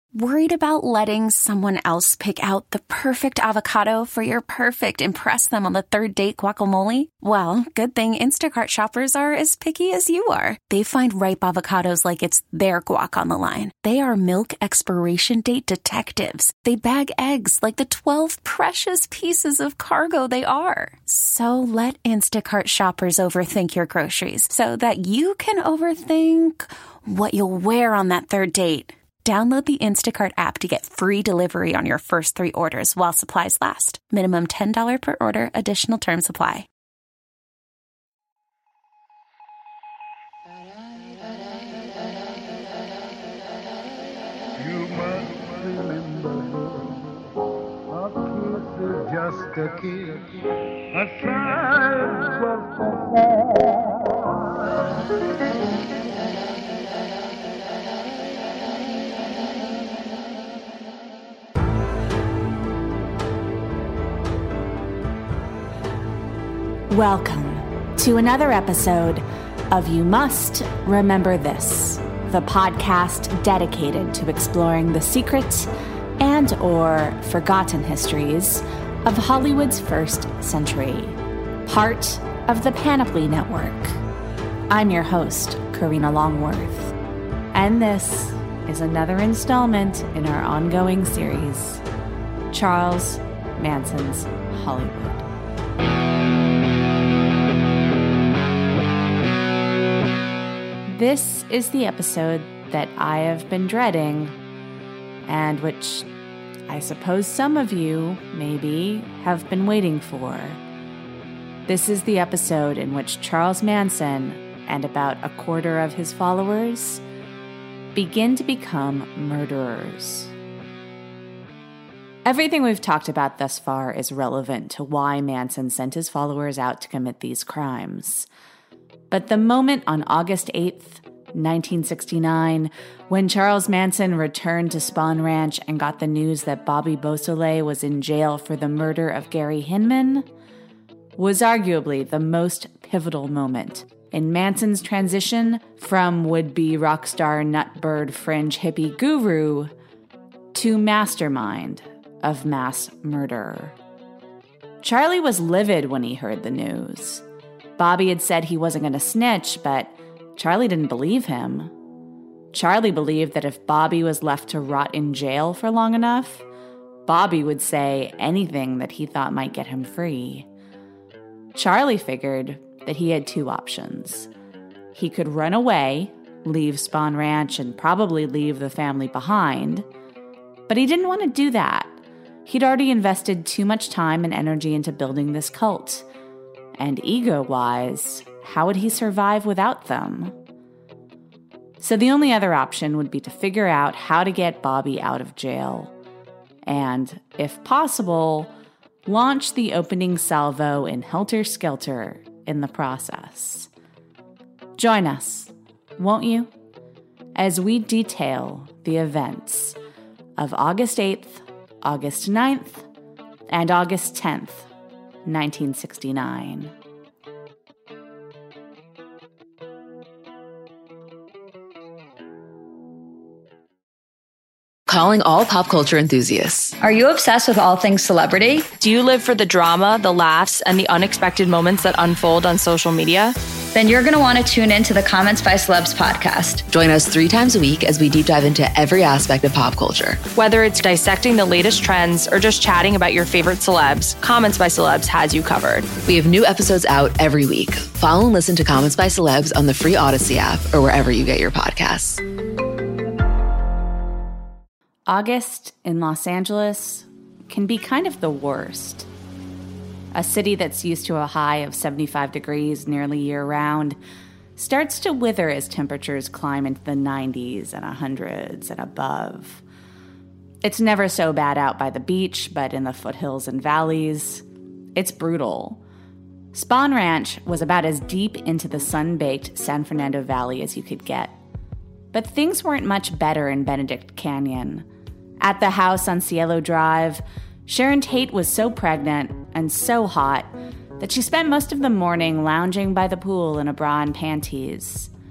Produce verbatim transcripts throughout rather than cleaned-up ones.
Worried about letting someone else pick out the perfect avocado for your perfect impress them on the third date guacamole? Well, good thing Instacart shoppers are as picky as you are. They find ripe avocados like it's their guac on the line. They are milk expiration date detectives. They bag eggs like the twelve precious pieces of cargo they are. So let Instacart shoppers overthink your groceries so that you can overthink what you'll wear on that third date. Download the Instacart app to get free delivery on your first three orders while supplies last. Minimum ten dollars per order. Additional terms apply. You must remember, a kiss is just a kiss, a sigh just a sigh. Welcome to another episode of You Must Remember This, the podcast dedicated to exploring the secret and or forgotten histories of Hollywood's first century, part of the Panoply Network. I'm your host, Karina Longworth, and this is another installment in our ongoing series, Charles Manson's Hollywood. This is the episode that I have been dreading, and which I suppose some of you, maybe, have been waiting for. This is the episode in which Charles Manson and about a quarter of his followers begin to become murderers. Everything we've talked about thus far is relevant to why Manson sent his followers out to commit these crimes. But the moment on August eighth, nineteen sixty-nine, when Charles Manson returned to Spahn Ranch and got the news that Bobby Beausoleil was in jail for the murder of Gary Hinman, was arguably the most pivotal moment in Manson's transition from would-be rock star nutbird fringe hippie guru to mastermind of mass murder. Charlie was livid when he heard the news. Bobby had said he wasn't going to snitch, but Charlie didn't believe him. Charlie believed that if Bobby was left to rot in jail for long enough, Bobby would say anything that he thought might get him free. Charlie figured that he had two options. He could run away, leave Spahn Ranch, and probably leave the family behind, but he didn't want to do that. He'd already invested too much time and energy into building this cult. And ego-wise, how would he survive without them? So the only other option would be to figure out how to get Bobby out of jail. And, if possible, launch the opening salvo in Helter Skelter in the process. Join us, won't you, as we detail the events of August eighth, August ninth, and August tenth, nineteen sixty-nine. Calling all pop culture enthusiasts. Are you obsessed with all things celebrity? Do you live for the drama, the laughs, and the unexpected moments that unfold on social media? Then you're going to want to tune in to the Comments by Celebs podcast. Join us three times a week as we deep dive into every aspect of pop culture. Whether it's dissecting the latest trends or just chatting about your favorite celebs, Comments by Celebs has you covered. We have new episodes out every week. Follow and listen to Comments by Celebs on the free Odyssey app or wherever you get your podcasts. August in Los Angeles can be kind of the worst. A city that's used to a high of seventy-five degrees nearly year-round starts to wither as temperatures climb into the nineties and hundreds and above. It's never so bad out by the beach, but in the foothills and valleys, it's brutal. Spahn Ranch was about as deep into the sun-baked San Fernando Valley as you could get. But things weren't much better in Benedict Canyon. At the house on Cielo Drive, Sharon Tate was so pregnant and so hot that she spent most of the morning lounging by the pool in a bra and panties.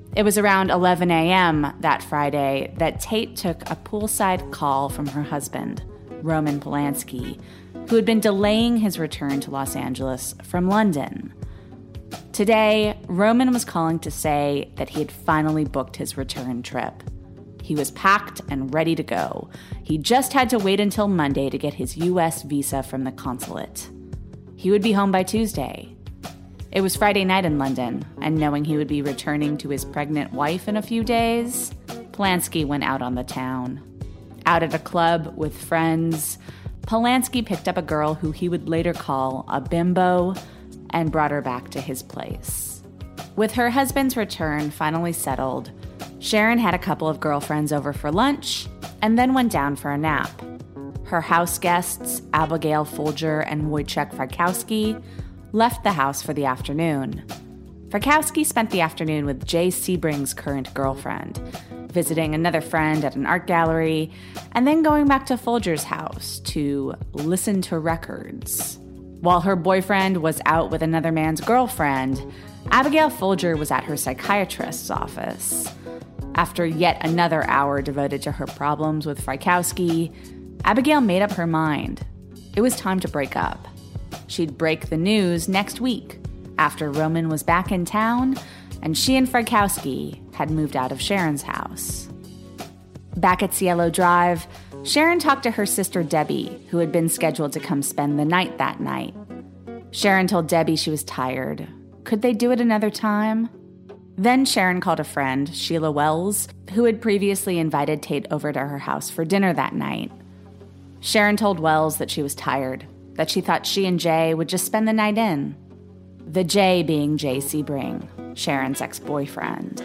It was around eleven a.m. that Friday that Tate took a poolside call from her husband, Roman Polanski, who had been delaying his return to Los Angeles from London. Today, Roman was calling to say that he had finally booked his return trip. He was packed and ready to go. He just had to wait until Monday to get his U S visa from the consulate. He would be home by Tuesday. It was Friday night in London, and knowing he would be returning to his pregnant wife in a few days, Polanski went out on the town. Out at a club with friends, Polanski picked up a girl who he would later call a bimbo and brought her back to his place. With her husband's return finally settled, Sharon had a couple of girlfriends over for lunch and then went down for a nap. Her house guests, Abigail Folger and Wojciech Frykowski, left the house for the afternoon. Frykowski spent the afternoon with Jay Sebring's current girlfriend, visiting another friend at an art gallery, and then going back to Folger's house to listen to records. While her boyfriend was out with another man's girlfriend, Abigail Folger was at her psychiatrist's office. After yet another hour devoted to her problems with Frykowski, Abigail made up her mind. It was time to break up. She'd break the news next week, after Roman was back in town and she and Frykowski had moved out of Sharon's house. Back at Cielo Drive, Sharon talked to her sister Debbie, who had been scheduled to come spend the night that night. Sharon told Debbie she was tired. Could they do it another time? Then Sharon called a friend, Sheila Wells, who had previously invited Tate over to her house for dinner that night. Sharon told Wells that she was tired, that she thought she and Jay would just spend the night in. The Jay being Jay Sebring, Sharon's ex-boyfriend.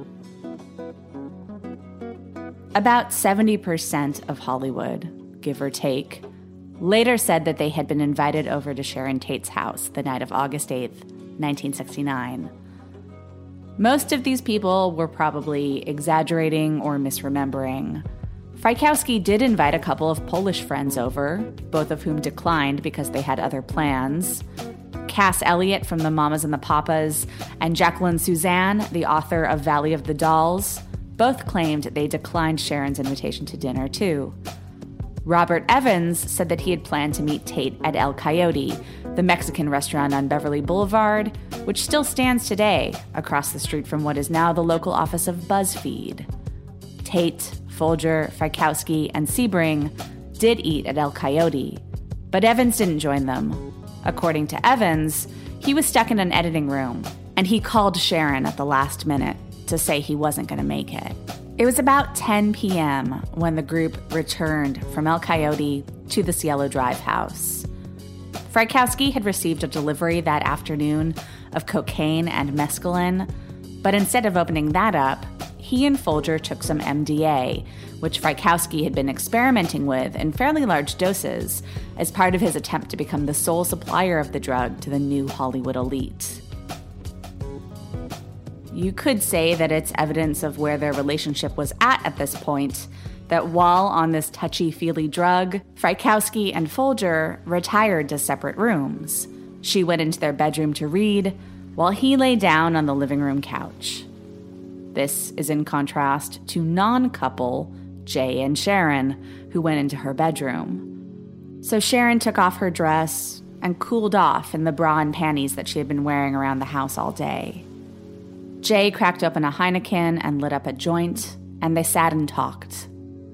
About seventy percent of Hollywood, give or take, later said that they had been invited over to Sharon Tate's house the night of August eighth, nineteen sixty-nine. Most of these people were probably exaggerating or misremembering. Frykowski did invite a couple of Polish friends over, both of whom declined because they had other plans. Cass Elliot from the Mamas and the Papas and Jacqueline Suzanne, the author of Valley of the Dolls, both claimed they declined Sharon's invitation to dinner, too. Robert Evans said that he had planned to meet Tate at El Coyote, the Mexican restaurant on Beverly Boulevard, which still stands today across the street from what is now the local office of BuzzFeed. Tate, Folger, Frykowski, and Sebring did eat at El Coyote, but Evans didn't join them. According to Evans, he was stuck in an editing room, and he called Sharon at the last minute to say he wasn't going to make it. It was about ten p.m. when the group returned from El Coyote to the Cielo Drive house. Frykowski had received a delivery that afternoon of cocaine and mescaline, but instead of opening that up, he and Folger took some M D A, which Frykowski had been experimenting with in fairly large doses as part of his attempt to become the sole supplier of the drug to the new Hollywood elite. You could say that it's evidence of where their relationship was at at this point, that while on this touchy-feely drug, Frykowski and Folger retired to separate rooms. She went into their bedroom to read, while he lay down on the living room couch. This is in contrast to non-couple Jay and Sharon, who went into her bedroom. So Sharon took off her dress and cooled off in the bra and panties that she had been wearing around the house all day. Jay cracked open a Heineken and lit up a joint, and they sat and talked.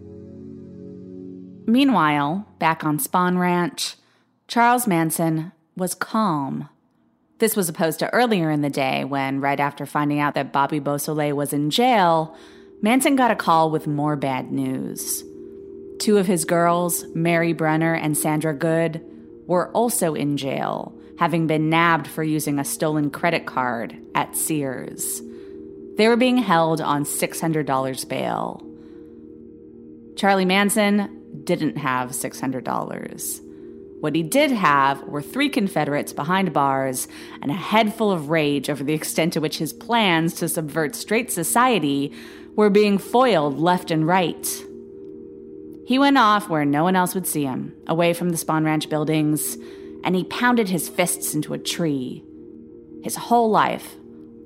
Meanwhile, back on Spahn Ranch, Charles Manson was calm. This was opposed to earlier in the day when, right after finding out that Bobby Beausoleil was in jail, Manson got a call with more bad news. Two of his girls, Mary Brenner and Sandra Good, were also in jail, having been nabbed for using a stolen credit card at Sears. They were being held on six hundred dollars bail. Charlie Manson didn't have six hundred dollars. What he did have were three Confederates behind bars and a head full of rage over the extent to which his plans to subvert straight society were being foiled left and right. He went off where no one else would see him, away from the Spahn Ranch buildings, and he pounded his fists into a tree. His whole life,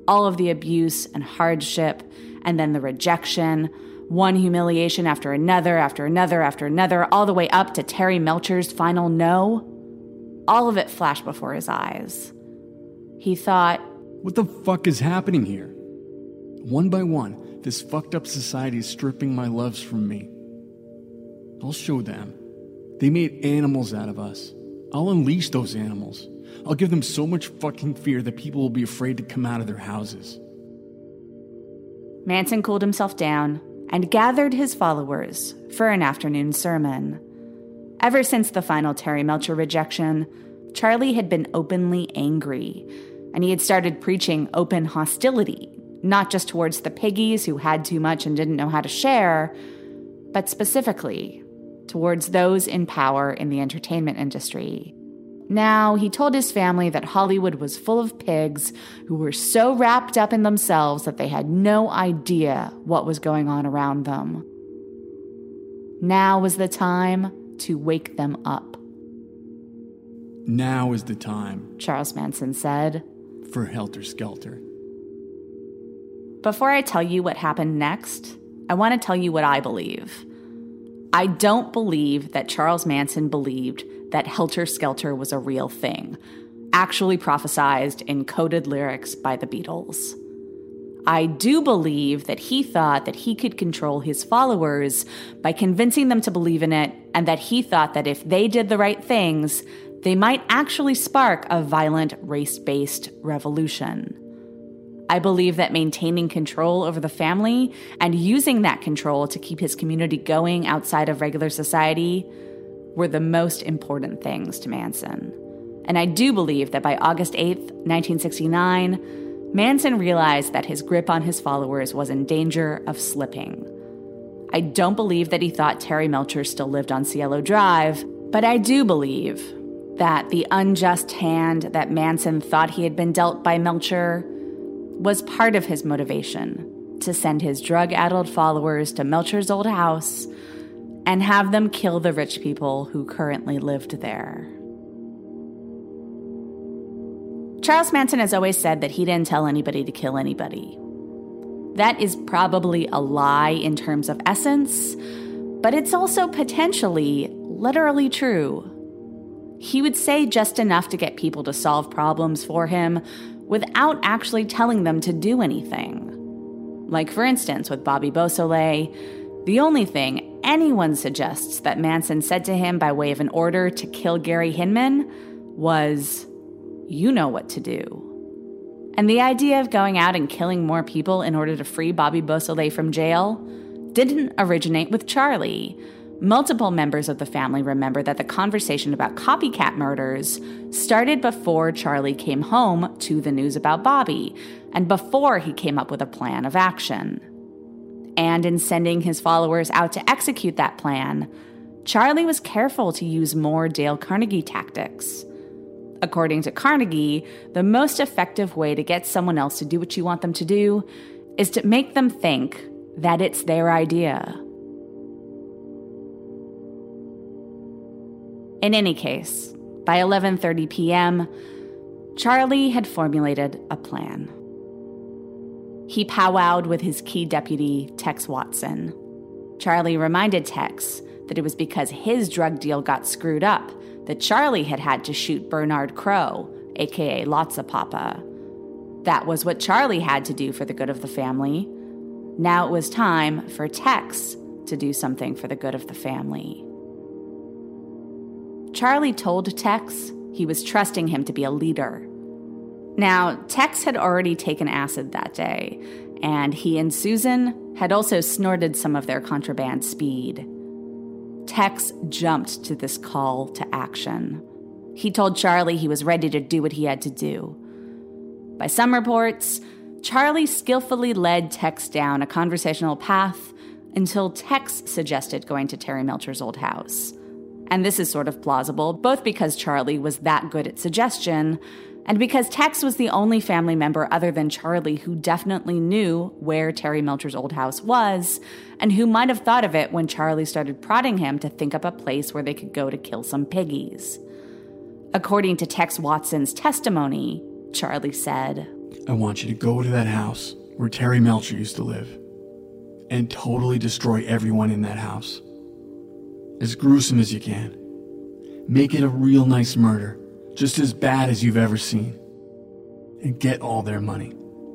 All of the abuse and hardship, and then the rejection, one humiliation after another, after another, after another, all the way up to Terry Melcher's final no. All of it flashed before his eyes. He thought, what the fuck is happening here? One by one, this fucked up society is stripping my loves from me. I'll show them. They made animals out of us. I'll unleash those animals. I'll give them so much fucking fear that people will be afraid to come out of their houses. Manson cooled himself down and gathered his followers for an afternoon sermon. Ever since the final Terry Melcher rejection, Charlie had been openly angry, and he had started preaching open hostility, not just towards the piggies who had too much and didn't know how to share, but specifically towards those in power in the entertainment industry. Now, he told his family that Hollywood was full of pigs who were so wrapped up in themselves that they had no idea what was going on around them. Now was the time to wake them up. Now is the time, Charles Manson said, for Helter Skelter. Before I tell you what happened next, I want to tell you what I believe. I don't believe that Charles Manson believed that Helter Skelter was a real thing, actually prophesized in coded lyrics by the Beatles. I do believe that he thought that he could control his followers by convincing them to believe in it, and that he thought that if they did the right things, they might actually spark a violent race-based revolution. I believe that maintaining control over the family and using that control to keep his community going outside of regular society were the most important things to Manson. And I do believe that by August eighth, nineteen sixty-nine, Manson realized that his grip on his followers was in danger of slipping. I don't believe that he thought Terry Melcher still lived on Cielo Drive, but I do believe that the unjust hand that Manson thought he had been dealt by Melcher was part of his motivation to send his drug-addled followers to Melcher's old house and have them kill the rich people who currently lived there. Charles Manson has always said that he didn't tell anybody to kill anybody. That is probably a lie in terms of essence, but it's also potentially literally true. He would say just enough to get people to solve problems for him without actually telling them to do anything. Like, for instance, with Bobby Beausoleil, the only thing anyone suggests that Manson said to him by way of an order to kill Gary Hinman was, "You know what to do." And the idea of going out and killing more people in order to free Bobby Beausoleil from jail didn't originate with Charlie. Multiple members of the family remember that the conversation about copycat murders started before Charlie came home to the news about Bobby, and before he came up with a plan of action. And in sending his followers out to execute that plan, Charlie was careful to use more Dale Carnegie tactics. According to Carnegie, the most effective way to get someone else to do what you want them to do is to make them think that it's their idea. In any case, by eleven thirty p.m., Charlie had formulated a plan. He powwowed with his key deputy, Tex Watson. Charlie reminded Tex that it was because his drug deal got screwed up that Charlie had had to shoot Bernard Crow, a k a. Lotsa Papa. That was what Charlie had to do for the good of the family. Now it was time for Tex to do something for the good of the family. Charlie told Tex he was trusting him to be a leader. Now, Tex had already taken acid that day, and he and Susan had also snorted some of their contraband speed. Tex jumped to this call to action. He told Charlie he was ready to do what he had to do. By some reports, Charlie skillfully led Tex down a conversational path until Tex suggested going to Terry Melcher's old house. And this is sort of plausible, both because Charlie was that good at suggestion, and because Tex was the only family member other than Charlie who definitely knew where Terry Melcher's old house was, and who might have thought of it when Charlie started prodding him to think up a place where they could go to kill some piggies. According to Tex Watson's testimony, Charlie said, I want you to go to that house where Terry Melcher used to live and totally destroy everyone in that house. As gruesome as you can. Make it a real nice murder, just as bad as you've ever seen. And get all their money.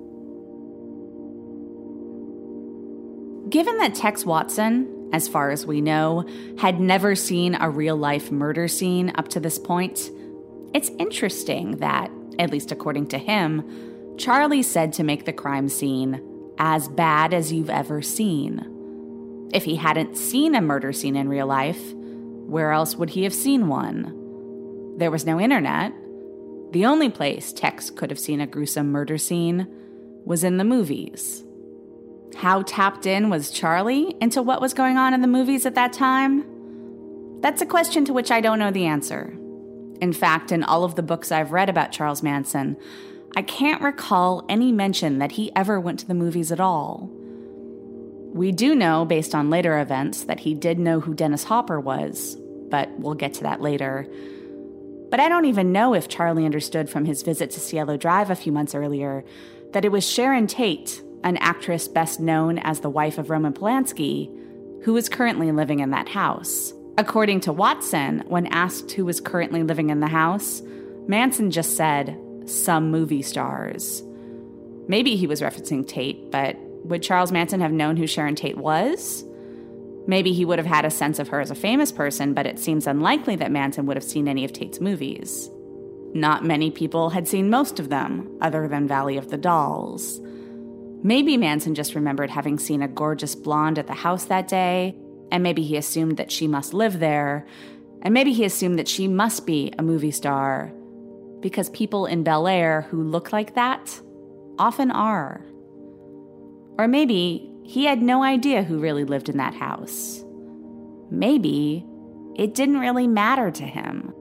Given that Tex Watson, as far as we know, had never seen a real-life murder scene up to this point, it's interesting that, at least according to him, Charlie said to make the crime scene as bad as you've ever seen. If he hadn't seen a murder scene in real life, where else would he have seen one? There was no internet. The only place Tex could have seen a gruesome murder scene was in the movies. How tapped in was Charlie into what was going on in the movies at that time? That's a question to which I don't know the answer. In fact, in all of the books I've read about Charles Manson, I can't recall any mention that he ever went to the movies at all. We do know, based on later events, that he did know who Dennis Hopper was, but we'll get to that later. But I don't even know if Charlie understood from his visit to Cielo Drive a few months earlier that it was Sharon Tate, an actress best known as the wife of Roman Polanski, who is currently living in that house. According to Watson, when asked who was currently living in the house, Manson just said, some movie stars. Maybe he was referencing Tate, but would Charles Manson have known who Sharon Tate was? Maybe he would have had a sense of her as a famous person, but it seems unlikely that Manson would have seen any of Tate's movies. Not many people had seen most of them, other than Valley of the Dolls. Maybe Manson just remembered having seen a gorgeous blonde at the house that day, and maybe he assumed that she must live there, and maybe he assumed that she must be a movie star, because people in Bel Air who look like that often are. Or maybe he had no idea who really lived in that house. Maybe it didn't really matter to him.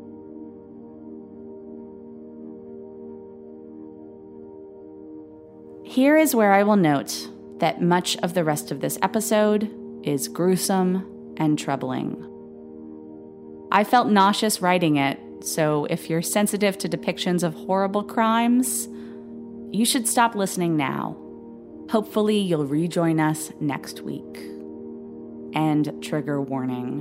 Here is where I will note that much of the rest of this episode is gruesome and troubling. I felt nauseous writing it, so if you're sensitive to depictions of horrible crimes, you should stop listening now. Hopefully you'll rejoin us next week. And trigger warning.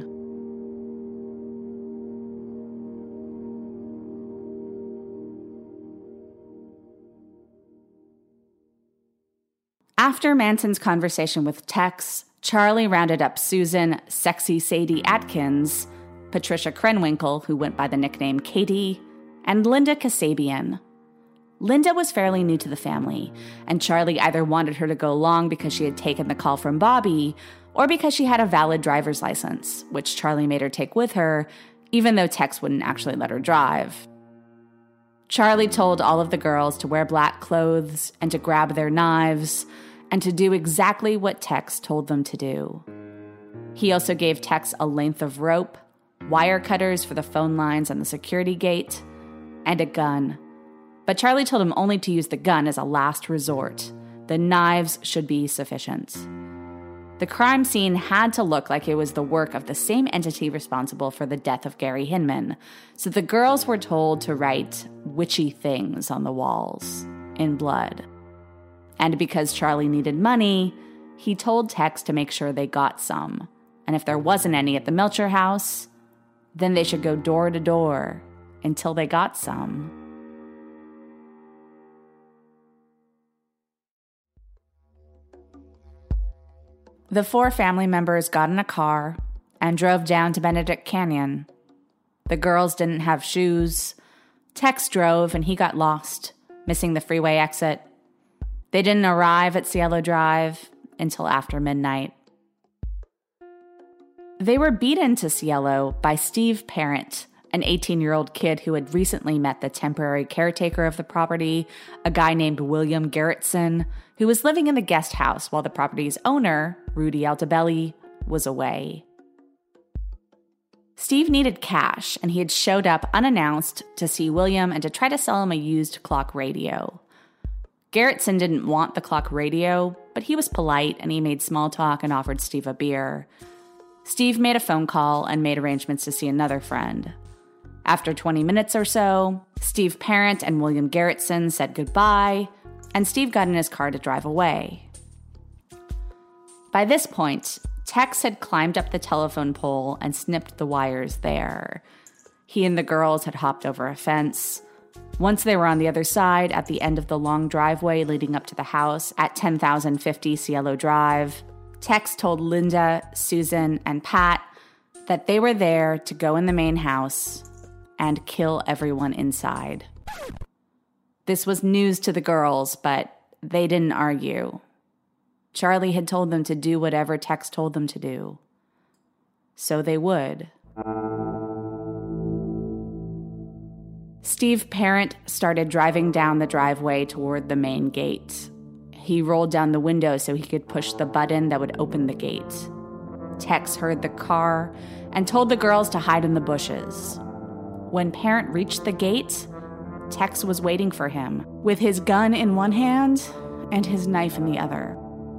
After Manson's conversation with Tex, Charlie rounded up Susan Sexy Sadie Atkins, Patricia Krenwinkel, who went by the nickname Katie, and Linda Kasabian. Linda was fairly new to the family, and Charlie either wanted her to go along because she had taken the call from Bobby, or because she had a valid driver's license, which Charlie made her take with her, even though Tex wouldn't actually let her drive. Charlie told all of the girls to wear black clothes and to grab their knives, and to do exactly what Tex told them to do. He also gave Tex a length of rope, wire cutters for the phone lines and the security gate, and a gun. But Charlie told him only to use the gun as a last resort. The knives should be sufficient. The crime scene had to look like it was the work of the same entity responsible for the death of Gary Hinman, so the girls were told to write witchy things on the walls, in blood. And because Charlie needed money, he told Tex to make sure they got some. And if there wasn't any at the Melcher house, then they should go door to door until they got some. The four family members got in a car and drove down to Benedict Canyon. The girls didn't have shoes. Tex drove and he got lost, missing the freeway exit. They didn't arrive at Cielo Drive until after midnight. They were beaten to Cielo by Steve Parent, an eighteen-year-old kid who had recently met the temporary caretaker of the property, a guy named William Garrettson, who was living in the guest house while the property's owner, Rudy Altobelli, was away. Steve needed cash, and he had showed up unannounced to see William and to try to sell him a used clock radio. Garrettson didn't want the clock radio, but he was polite and he made small talk and offered Steve a beer. Steve made a phone call and made arrangements to see another friend. After twenty minutes or so, Steve Parent and William Garrettson said goodbye, and Steve got in his car to drive away. By this point, Tex had climbed up the telephone pole and snipped the wires there. He and the girls had hopped over a fence. Once they were on the other side, at the end of the long driveway leading up to the house at ten thousand fifty Cielo Drive, Tex told Linda, Susan, and Pat that they were there to go in the main house and kill everyone inside. This was news to the girls, but they didn't argue. Charlie had told them to do whatever Tex told them to do. So they would. Steve Parent started driving down the driveway toward the main gate. He rolled down the window so he could push the button that would open the gate. Tex heard the car and told the girls to hide in the bushes. When Parent reached the gate, Tex was waiting for him, with his gun in one hand and his knife in the other.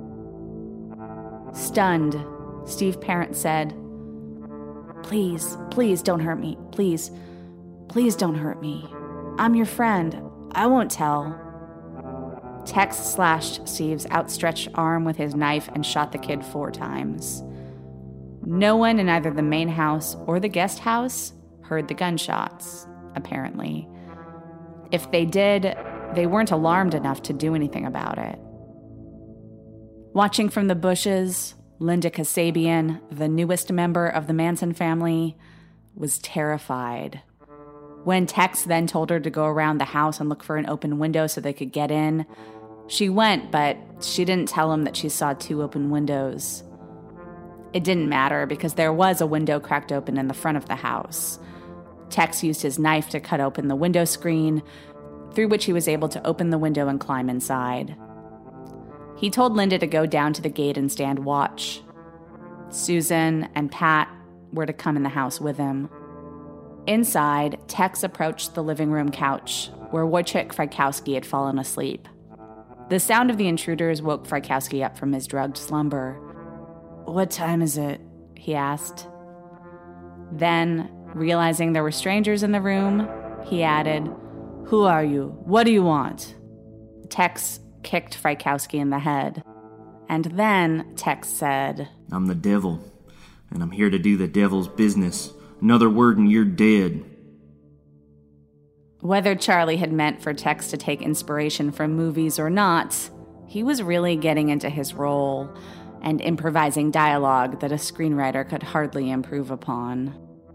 Stunned, Steve Parent said, "Please, please don't hurt me. Please, please don't hurt me. I'm your friend. I won't tell." Tex slashed Steve's outstretched arm with his knife and shot the kid four times. No one in either the main house or the guest house heard the gunshots, apparently. If they did, they weren't alarmed enough to do anything about it. Watching from the bushes, Linda Kasabian, the newest member of the Manson family, was terrified. When Tex then told her to go around the house and look for an open window so they could get in, she went, but she didn't tell him that she saw two open windows. It didn't matter because there was a window cracked open in the front of the house. Tex used his knife to cut open the window screen, through which he was able to open the window and climb inside. He told Linda to go down to the gate and stand watch. Susan and Pat were to come in the house with him. Inside, Tex approached the living room couch, where Wojciech Frykowski had fallen asleep. The sound of the intruders woke Frykowski up from his drugged slumber. "What time is it?" he asked. Then, realizing there were strangers in the room, he added, "Who are you? What do you want?" Tex kicked Frykowski in the head. And then Tex said, "I'm the devil, and I'm here to do the devil's business. Another word and you're dead." Whether Charlie had meant for Tex to take inspiration from movies or not, he was really getting into his role and improvising dialogue that a screenwriter could hardly improve upon.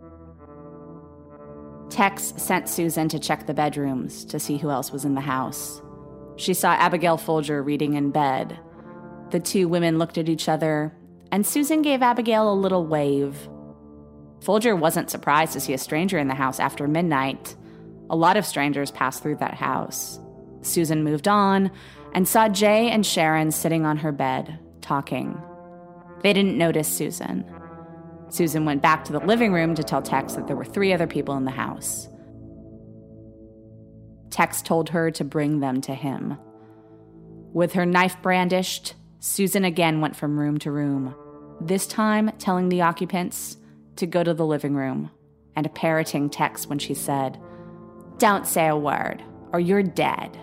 Tex sent Susan to check the bedrooms to see who else was in the house. She saw Abigail Folger reading in bed. The two women looked at each other, and Susan gave Abigail a little wave. Folger wasn't surprised to see a stranger in the house after midnight. A lot of strangers passed through that house. Susan moved on and saw Jay and Sharon sitting on her bed, talking. They didn't notice Susan. Susan went back to the living room to tell Tex that there were three other people in the house. Tex told her to bring them to him. With her knife brandished, Susan again went from room to room, this time telling the occupants to go to the living room and parroting Tex when she said, "Don't say a word, or you're dead."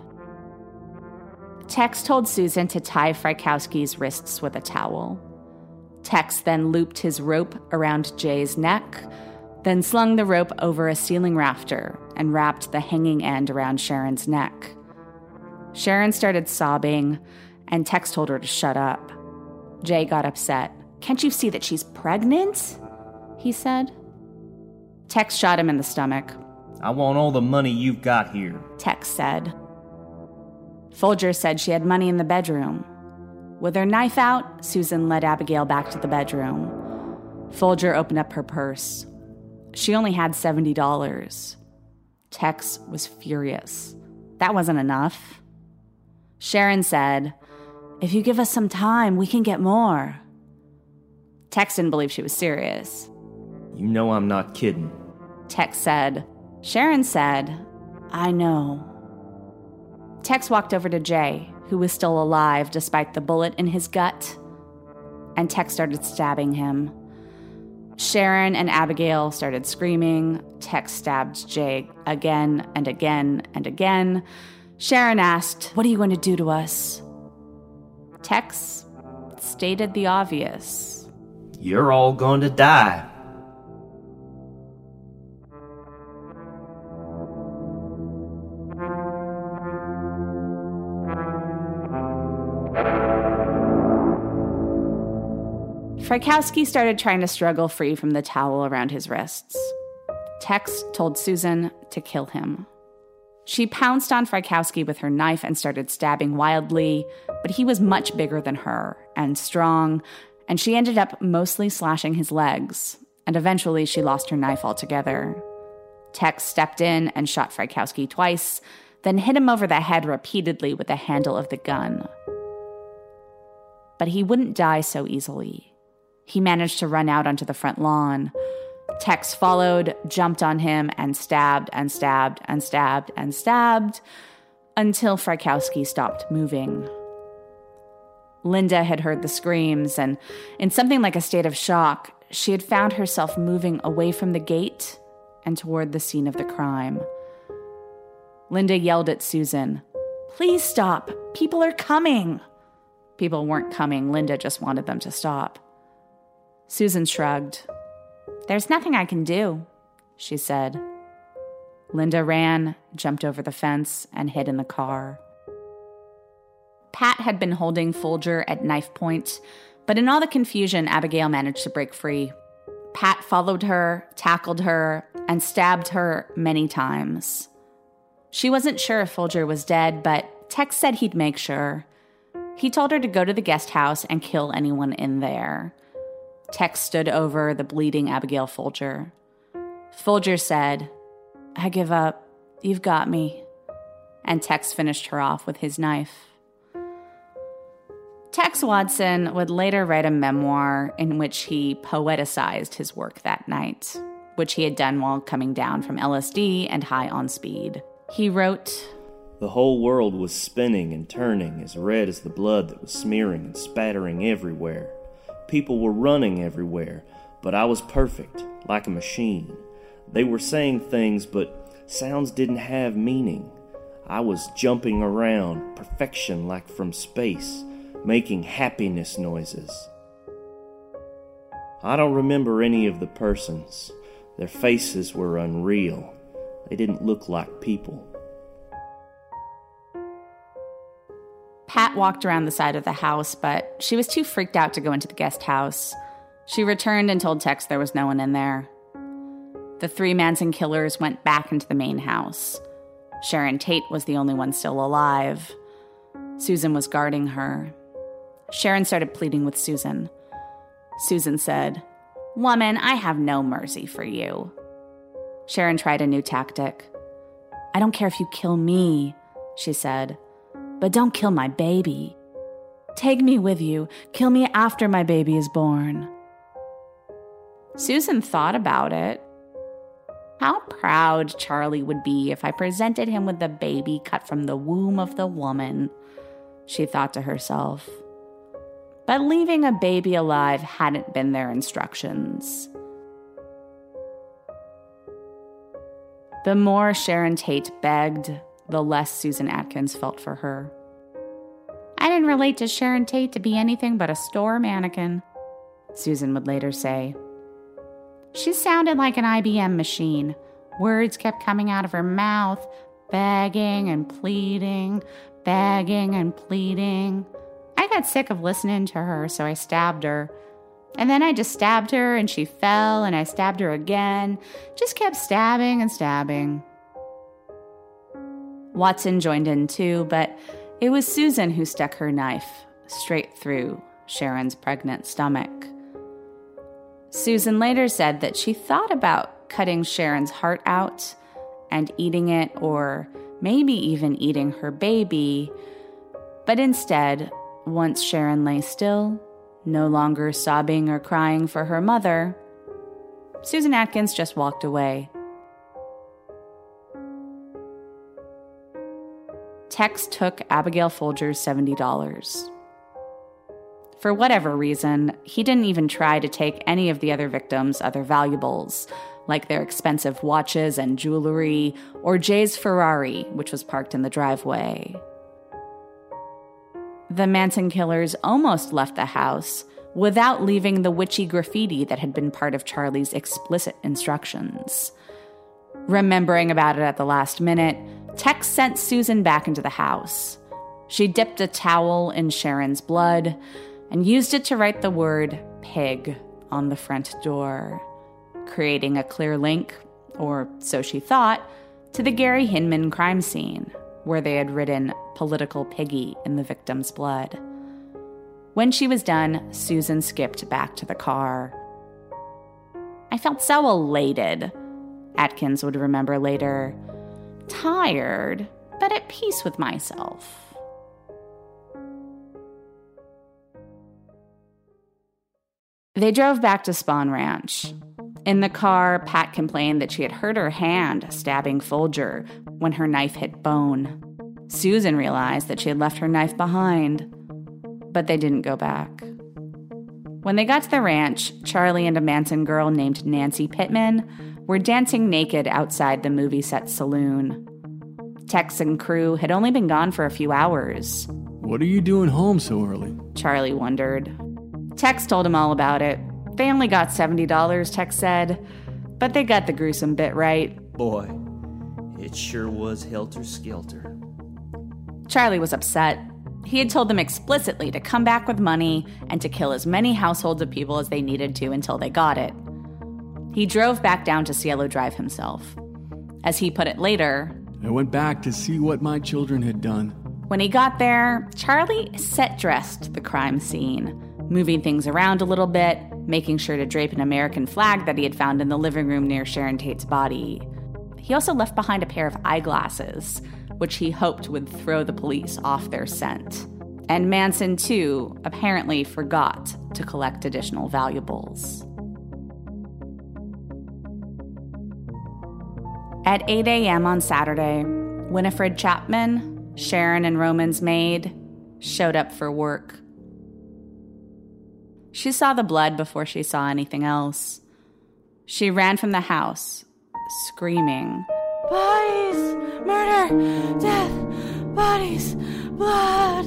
Tex told Susan to tie Frykowski's wrists with a towel. Tex then looped his rope around Jay's neck, then slung the rope over a ceiling rafter and wrapped the hanging end around Sharon's neck. Sharon started sobbing, and Tex told her to shut up. Jay got upset. "Can't you see that she's pregnant?" he said. Tex shot him in the stomach. "I want all the money you've got here," Tex said. Folger said she had money in the bedroom. With her knife out, Susan led Abigail back to the bedroom. Folger opened up her purse. She only had seventy dollars. Tex was furious. That wasn't enough. Sharon said, "If you give us some time, we can get more." Tex didn't believe she was serious. "You know I'm not kidding." Tex said. Sharon said, "I know." Tex walked over to Jay, who was still alive despite the bullet in his gut, and Tex started stabbing him. Sharon and Abigail started screaming. Tex stabbed Jay again and again and again. Sharon asked, "What are you going to do to us?" Tex stated the obvious. You're all going to die. Frykowski started trying to struggle free from the towel around his wrists. Tex told Susan to kill him. She pounced on Frykowski with her knife and started stabbing wildly, but he was much bigger than her and strong, and she ended up mostly slashing his legs, and eventually she lost her knife altogether. Tex stepped in and shot Frykowski twice, then hit him over the head repeatedly with the handle of the gun. But he wouldn't die so easily. He managed to run out onto the front lawn. Tex followed, jumped on him, and stabbed and stabbed and stabbed and stabbed until Frykowski stopped moving. Linda had heard the screams, and in something like a state of shock, she had found herself moving away from the gate and toward the scene of the crime. Linda yelled at Susan, "Please stop! People are coming!" People weren't coming. Linda just wanted them to stop. Susan shrugged. "There's nothing I can do," she said. Linda ran, jumped over the fence, and hid in the car. Pat had been holding Folger at knife point, but in all the confusion, Abigail managed to break free. Pat followed her, tackled her, and stabbed her many times. She wasn't sure if Folger was dead, but Tex said he'd make sure. He told her to go to the guest house and kill anyone in there. Tex stood over the bleeding Abigail Folger. Folger said, "I give up. You've got me." And Tex finished her off with his knife. Tex Watson would later write a memoir in which he poeticized his work that night, which he had done while coming down from L S D and high on speed. He wrote, The whole world was spinning and turning, as red as the blood that was smearing and spattering everywhere. People were running everywhere, but I was perfect, like a machine. They were saying things, but sounds didn't have meaning. I was jumping around, perfection like from space, making happiness noises. I don't remember any of the persons. Their faces were unreal. They didn't look like people. Pat walked around the side of the house, but she was too freaked out to go into the guest house. She returned and told Tex there was no one in there. The three Manson killers went back into the main house. Sharon Tate was the only one still alive. Susan was guarding her. Sharon started pleading with Susan. Susan said, "Woman, I have no mercy for you." Sharon tried a new tactic. "I don't care if you kill me," she said, "but don't kill my baby. Take me with you. Kill me after my baby is born." Susan thought about it. How proud Charlie would be if I presented him with the baby cut from the womb of the woman, she thought to herself. But leaving a baby alive hadn't been their instructions. The more Sharon Tate begged, the less Susan Atkins felt for her. "I didn't relate to Sharon Tate to be anything but a store mannequin," Susan would later say. "She sounded like an I B M machine. Words kept coming out of her mouth, begging and pleading, begging and pleading. I got sick of listening to her, so I stabbed her. And then I just stabbed her, and she fell, and I stabbed her again. Just kept stabbing and stabbing." Watson joined in too, but it was Susan who stuck her knife straight through Sharon's pregnant stomach. Susan later said that she thought about cutting Sharon's heart out and eating it, or maybe even eating her baby, but instead, once Sharon lay still, no longer sobbing or crying for her mother, Susan Atkins just walked away. Tex took Abigail Folger's seventy dollars. For whatever reason, he didn't even try to take any of the other victims' other valuables, like their expensive watches and jewelry, or Jay's Ferrari, which was parked in the driveway. The Manson killers almost left the house without leaving the witchy graffiti that had been part of Charlie's explicit instructions. Remembering about it at the last minute, Tex sent Susan back into the house. She dipped a towel in Sharon's blood and used it to write the word pig on the front door, creating a clear link, or so she thought, to the Gary Hinman crime scene, where they had written political piggy in the victim's blood. When she was done, Susan skipped back to the car. I felt so elated, Atkins would remember later. Tired, but at peace with myself. They drove back to Spahn Ranch. In the car, Pat complained that she had hurt her hand stabbing Folger when her knife hit bone. Susan realized that she had left her knife behind, but they didn't go back. When they got to the ranch, Charlie and a Manson girl named Nancy Pittman were dancing naked outside the movie set saloon. Tex and crew had only been gone for a few hours. What are you doing home so early? Charlie wondered. Tex told him all about it. They only got seventy dollars, Tex said, but they got the gruesome bit right. Boy, it sure was helter-skelter. Charlie was upset. He had told them explicitly to come back with money and to kill as many households of people as they needed to until they got it. He drove back down to Cielo Drive himself. As he put it later, I went back to see what my children had done. When he got there, Charlie set-dressed the crime scene, moving things around a little bit, making sure to drape an American flag that he had found in the living room near Sharon Tate's body. He also left behind a pair of eyeglasses, which he hoped would throw the police off their scent. And Manson, too, apparently forgot to collect additional valuables. At eight a.m. on Saturday, Winifred Chapman, Sharon and Roman's maid, showed up for work. She saw the blood before she saw anything else. She ran from the house, screaming, "Bodies! Murder! Death! Bodies! Blood!"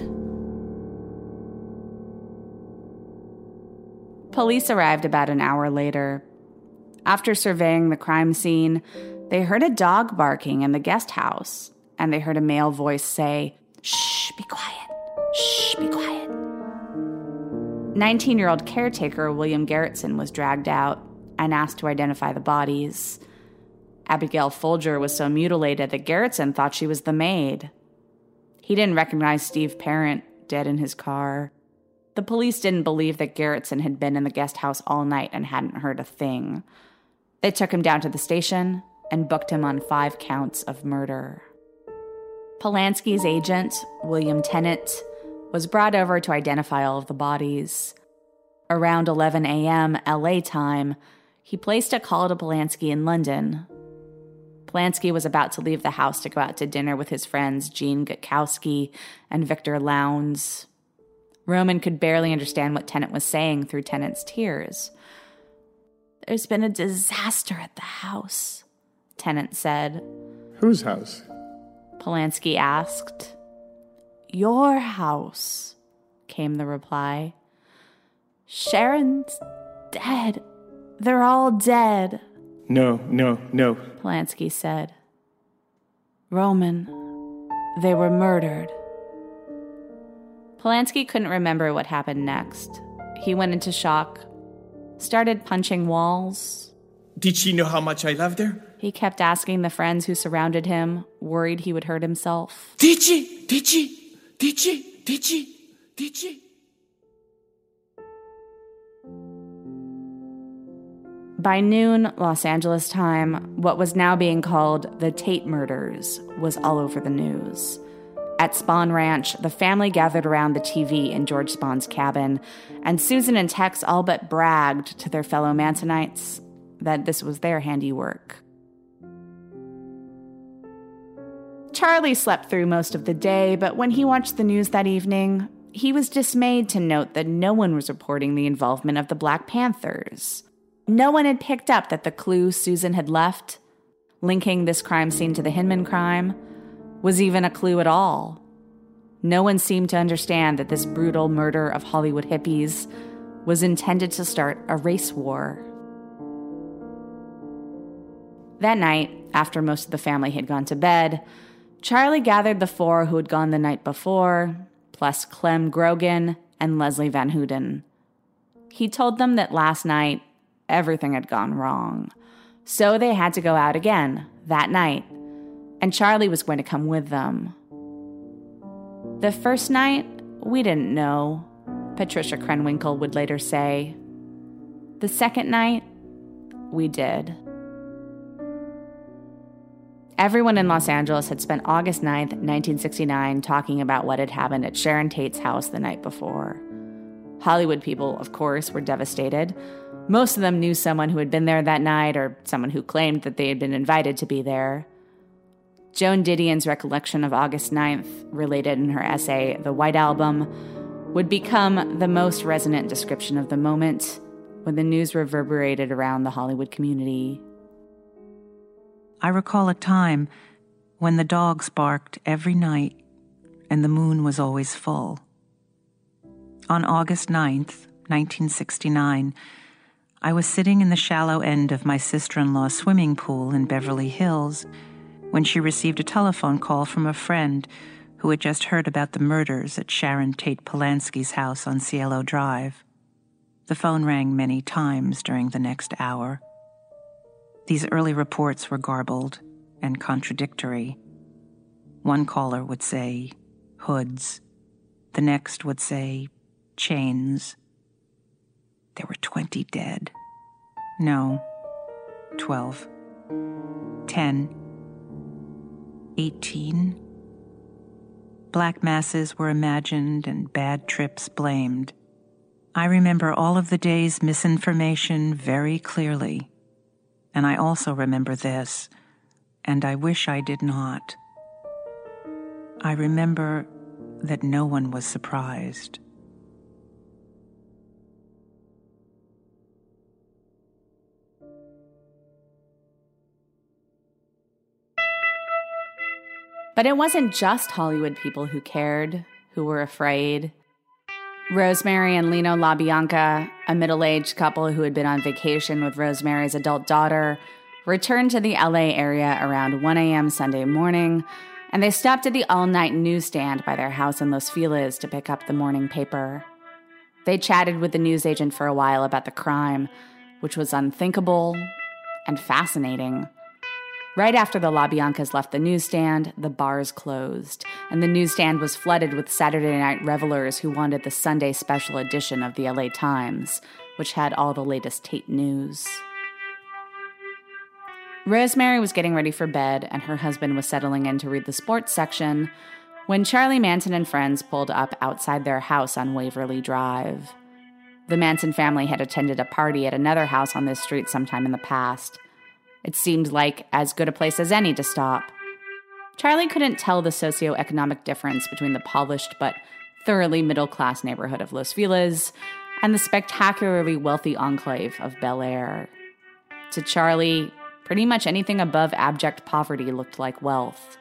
Police arrived about an hour later. After surveying the crime scene, they heard a dog barking in the guest house, and they heard a male voice say, "Shh, be quiet. Shh, be quiet." nineteen-year-old caretaker William Garrettson was dragged out and asked to identify the bodies. Abigail Folger was so mutilated that Garrettson thought she was the maid. He didn't recognize Steve Parent, dead in his car. The police didn't believe that Garrettson had been in the guest house all night and hadn't heard a thing. They took him down to the station and booked him on five counts of murder. Polanski's agent, William Tennant, was brought over to identify all of the bodies. Around eleven a.m. L A time, he placed a call to Polanski in London. Polanski was about to leave the house to go out to dinner with his friends Gene Gutkowski and Victor Lowndes. Roman could barely understand what Tennant was saying through Tennant's tears. "There's been a disaster at the house," Tennant said. "Whose house?" Polanski asked. "Your house," came the reply. "Sharon's dead. They're all dead." No, no, no, Polanski said. "Roman, they were murdered." Polanski couldn't remember what happened next. He went into shock, started punching walls. "Did she know how much I loved her?" He kept asking the friends who surrounded him, worried he would hurt himself. "Did she? Did she? Did she? Did she? Did she?" By noon, Los Angeles time, what was now being called the Tate murders was all over the news. At Spahn Ranch, the family gathered around the T V in George Spahn's cabin, and Susan and Tex all but bragged to their fellow Mansonites that this was their handiwork. Charlie slept through most of the day, but when he watched the news that evening, he was dismayed to note that no one was reporting the involvement of the Black Panthers. no one had picked up that the clue Susan had left, linking this crime scene to the Hinman crime, was even a clue at all. No one seemed to understand that this brutal murder of Hollywood hippies was intended to start a race war. That night, after most of the family had gone to bed, Charlie gathered the four who had gone the night before, plus Clem Grogan and Leslie Van Houten. He told them that last night, everything had gone wrong. So they had to go out again that night, and Charlie was going to come with them. The first night, we didn't know, Patricia Krenwinkel would later say. The second night, we did. Everyone in Los Angeles had spent August ninth, nineteen sixty-nine, talking about what had happened at Sharon Tate's house the night before. Hollywood people, of course, were devastated. Most of them knew someone who had been there that night or someone who claimed that they had been invited to be there. Joan Didion's recollection of August ninth, related in her essay, The White Album, would become the most resonant description of the moment when the news reverberated around the Hollywood community. I recall a time when the dogs barked every night and the moon was always full. On August ninth, nineteen sixty-nine, I was sitting in the shallow end of my sister-in-law's swimming pool in Beverly Hills when she received a telephone call from a friend who had just heard about the murders at Sharon Tate Polanski's house on Cielo Drive. The phone rang many times during the next hour. These early reports were garbled and contradictory. One caller would say, hoods. The next would say, chains. There were twenty dead. No, twelve. Ten. Eighteen. Black masses were imagined and bad trips blamed. I remember all of the day's misinformation very clearly. And I also remember this, and I wish I did not. I remember that no one was surprised. But it wasn't just Hollywood people who cared, who were afraid. Rosemary and Lino LaBianca, a middle-aged couple who had been on vacation with Rosemary's adult daughter, returned to the L A area around one a.m. Sunday morning, and they stopped at the all-night newsstand by their house in Los Feliz to pick up the morning paper. They chatted with the newsagent for a while about the crime, which was unthinkable and fascinating. Right after the LaBiancas left the newsstand, the bars closed, and the newsstand was flooded with Saturday night revelers who wanted the Sunday special edition of the L A Times, which had all the latest Tate news. Rosemary was getting ready for bed, and her husband was settling in to read the sports section when Charlie Manson and friends pulled up outside their house on Waverly Drive. The Manson family had attended a party at another house on this street sometime in the past. It seemed like as good a place as any to stop. Charlie couldn't tell the socioeconomic difference between the polished but thoroughly middle-class neighborhood of Los Feliz and the spectacularly wealthy enclave of Bel Air. To Charlie, pretty much anything above abject poverty looked like wealth.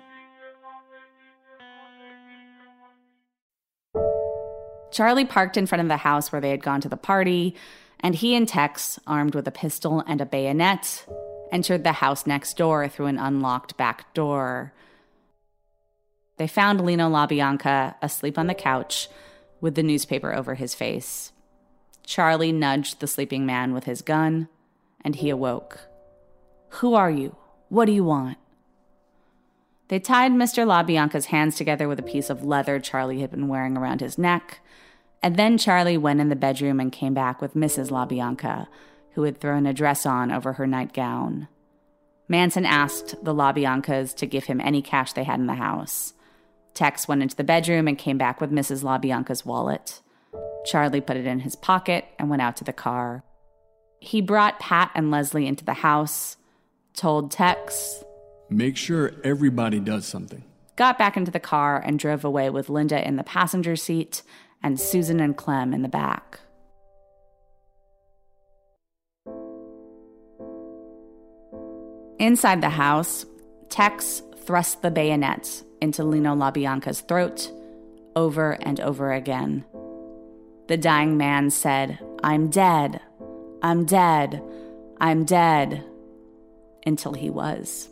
Charlie parked in front of the house where they had gone to the party, and he and Tex, armed with a pistol and a bayonet, entered the house next door through an unlocked back door. They found Lino LaBianca asleep on the couch with the newspaper over his face. Charlie nudged the sleeping man with his gun, and he awoke. "Who are you? What do you want?" They tied Mister LaBianca's hands together with a piece of leather Charlie had been wearing around his neck, and then Charlie went in the bedroom and came back with Missus LaBianca, who had thrown a dress on over her nightgown. Manson asked the LaBiancas to give him any cash they had in the house. Tex went into the bedroom and came back with Missus LaBianca's wallet. Charlie put it in his pocket and went out to the car. He brought Pat and Leslie into the house, told Tex, "Make sure everybody does something," got back into the car and drove away with Linda in the passenger seat and Susan and Clem in the back. Inside the house, Tex thrust the bayonet into Lino LaBianca's throat over and over again. The dying man said, "I'm dead, I'm dead, I'm dead," until he was.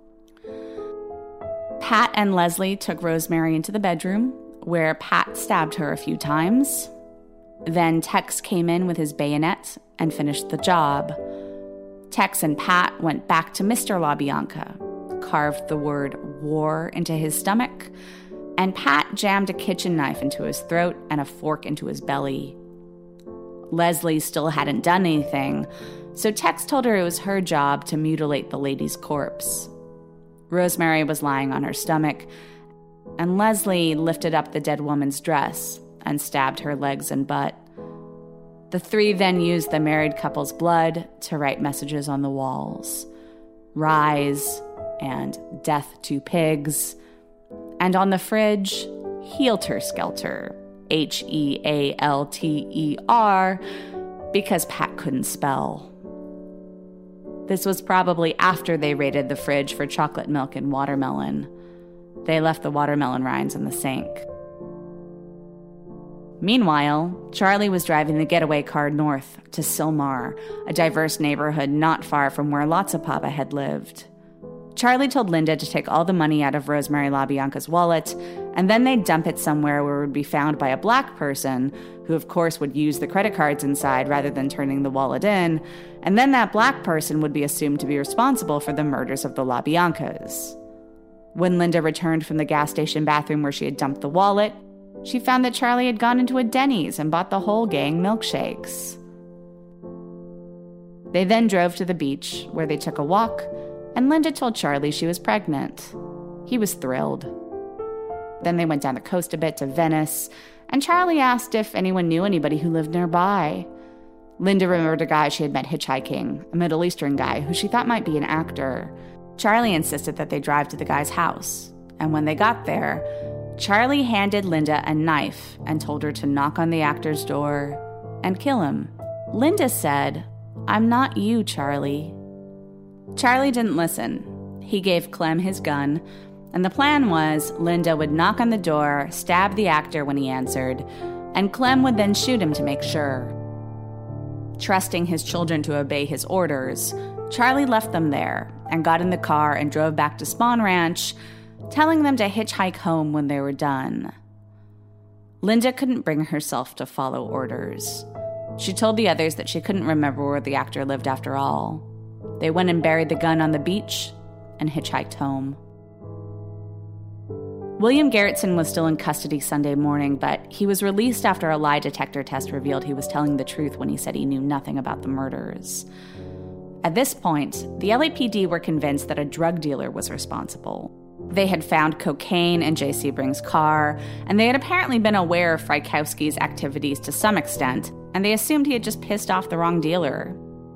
Pat and Leslie took Rosemary into the bedroom, where Pat stabbed her a few times. Then Tex came in with his bayonet and finished the job. Tex and Pat went back to Mister LaBianca, carved the word war into his stomach, and Pat jammed a kitchen knife into his throat and a fork into his belly. Leslie still hadn't done anything, so Tex told her it was her job to mutilate the lady's corpse. Rosemary was lying on her stomach, and Leslie lifted up the dead woman's dress and stabbed her legs and butt. The three then used the married couple's blood to write messages on the walls. Rise and death to pigs. And on the fridge, Healter Skelter, H E A L T E R, because Pat couldn't spell. This was probably after they raided the fridge for chocolate milk and watermelon. They left the watermelon rinds in the sink. Meanwhile, Charlie was driving the getaway car north to Sylmar, a diverse neighborhood not far from where Lotsapapa had lived. Charlie told Linda to take all the money out of Rosemary LaBianca's wallet, and then they'd dump it somewhere where it would be found by a black person, who of course would use the credit cards inside rather than turning the wallet in, and then that black person would be assumed to be responsible for the murders of the LaBiancas. When Linda returned from the gas station bathroom where she had dumped the wallet, she found that Charlie had gone into a Denny's and bought the whole gang milkshakes. They then drove to the beach, where they took a walk, and Linda told Charlie she was pregnant. He was thrilled. Then they went down the coast a bit to Venice, and Charlie asked if anyone knew anybody who lived nearby. Linda remembered a guy she had met hitchhiking, a Middle Eastern guy who she thought might be an actor. Charlie insisted that they drive to the guy's house, and when they got there, Charlie handed Linda a knife and told her to knock on the actor's door and kill him. Linda said, "I'm not you, Charlie." Charlie didn't listen. He gave Clem his gun, and the plan was Linda would knock on the door, stab the actor when he answered, and Clem would then shoot him to make sure. Trusting his children to obey his orders, Charlie left them there and got in the car and drove back to Spawn Ranch, telling them to hitchhike home when they were done. Linda couldn't bring herself to follow orders. She told the others that she couldn't remember where the actor lived after all. They went and buried the gun on the beach and hitchhiked home. William Garrettson was still in custody Sunday morning, but he was released after a lie detector test revealed he was telling the truth when he said he knew nothing about the murders. At this point, the L A P D were convinced that a drug dealer was responsible. They had found cocaine in Jay Sebring's car, and they had apparently been aware of Frykowski's activities to some extent, and they assumed he had just pissed off the wrong dealer.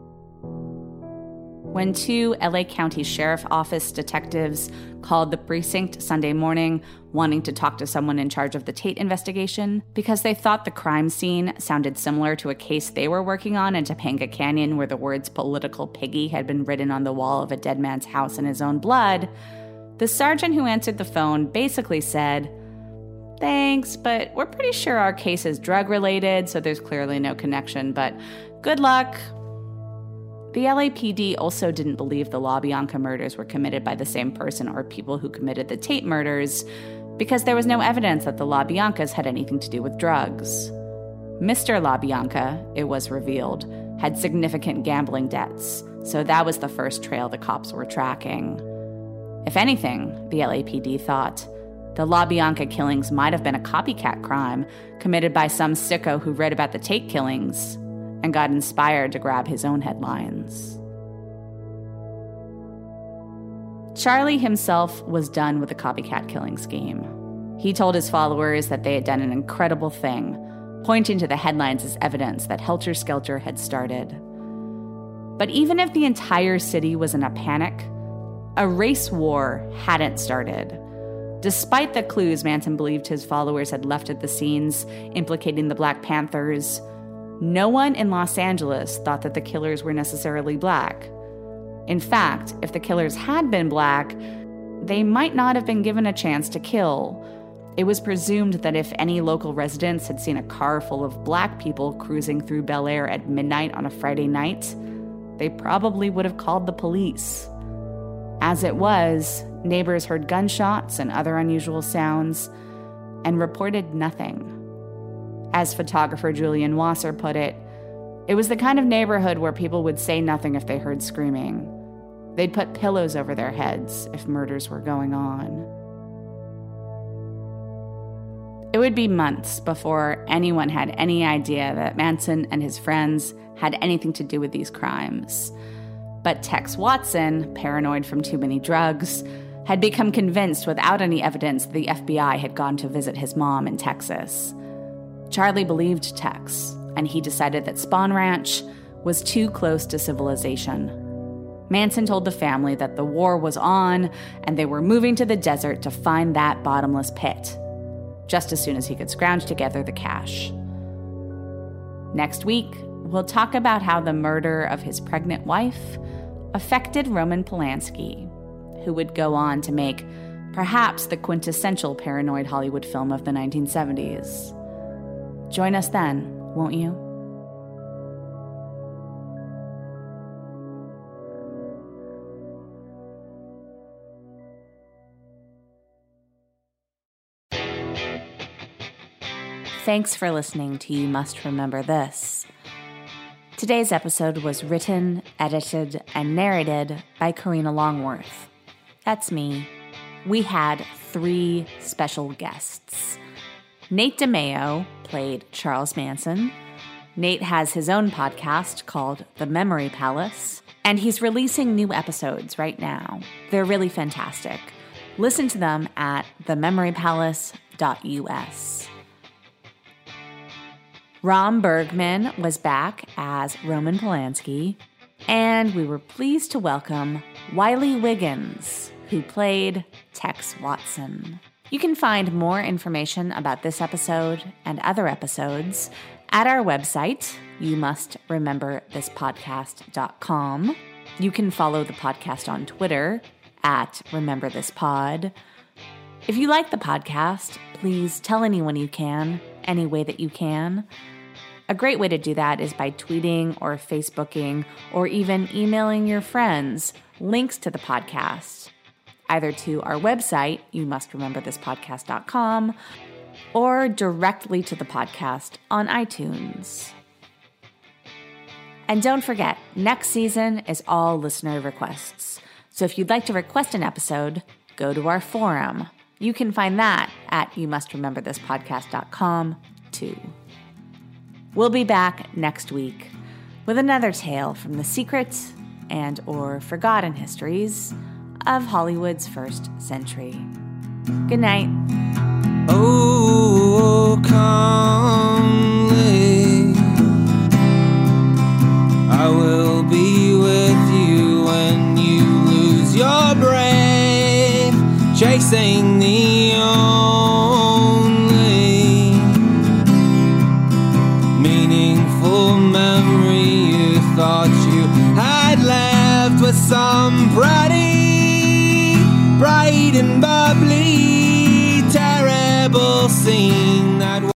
When two L A County Sheriff Office detectives called the precinct Sunday morning wanting to talk to someone in charge of the Tate investigation because they thought the crime scene sounded similar to a case they were working on in Topanga Canyon where the words "political piggy" had been written on the wall of a dead man's house in his own blood, the sergeant who answered the phone basically said, "Thanks, but we're pretty sure our case is drug-related, so there's clearly no connection, but good luck." The L A P D also didn't believe the LaBianca murders were committed by the same person or people who committed the Tate murders because there was no evidence that the LaBiancas had anything to do with drugs. Mister LaBianca, it was revealed, had significant gambling debts, so that was the first trail the cops were tracking. If anything, the L A P D thought, the LaBianca killings might have been a copycat crime committed by some sicko who read about the Tate killings and got inspired to grab his own headlines. Charlie himself was done with the copycat killing scheme. He told his followers that they had done an incredible thing, pointing to the headlines as evidence that Helter Skelter had started. But even if the entire city was in a panic, a race war hadn't started. Despite the clues Manson believed his followers had left at the scenes implicating the Black Panthers, no one in Los Angeles thought that the killers were necessarily black. In fact, if the killers had been black, they might not have been given a chance to kill. It was presumed that if any local residents had seen a car full of black people cruising through Bel Air at midnight on a Friday night, they probably would have called the police. As it was, neighbors heard gunshots and other unusual sounds and reported nothing. As photographer Julian Wasser put it, it was the kind of neighborhood where people would say nothing if they heard screaming. They'd put pillows over their heads if murders were going on. It would be months before anyone had any idea that Manson and his friends had anything to do with these crimes. But Tex Watson, paranoid from too many drugs, had become convinced without any evidence the F B I had gone to visit his mom in Texas. Charlie believed Tex, and he decided that Spahn Ranch was too close to civilization. Manson told the family that the war was on and they were moving to the desert to find that bottomless pit, just as soon as he could scrounge together the cash. Next week, we'll talk about how the murder of his pregnant wife affected Roman Polanski, who would go on to make perhaps the quintessential paranoid Hollywood film of the nineteen seventies. Join us then, won't you? Thanks for listening to You Must Remember This. Today's episode was written, edited, and narrated by Karina Longworth. That's me. We had three special guests. Nate DeMeo played Charles Manson. Nate has his own podcast called The Memory Palace, and he's releasing new episodes right now. They're really fantastic. Listen to them at the memory palace dot u s. Ram Bergman was back as Roman Polanski, and we were pleased to welcome Wiley Wiggins, who played Tex Watson. You can find more information about this episode and other episodes at our website, you must remember this podcast dot com. You can follow the podcast on Twitter at remember this pod. If you like the podcast, please tell anyone you can, any way that you can. A great way to do that is by tweeting or Facebooking or even emailing your friends links to the podcast, either to our website, you must remember this podcast dot com, or directly to the podcast on iTunes. And don't forget, next season is all listener requests. So if you'd like to request an episode, go to our forum. You can find that at you must remember this podcast dot com too. We'll be back next week with another tale from the secret and or forgotten histories of Hollywood's first century. Good night. Oh, come late. I will be with you when you lose your breath, chasing the only meaningful memory you thought you had left with some pretty bright and bubbly terrible scene that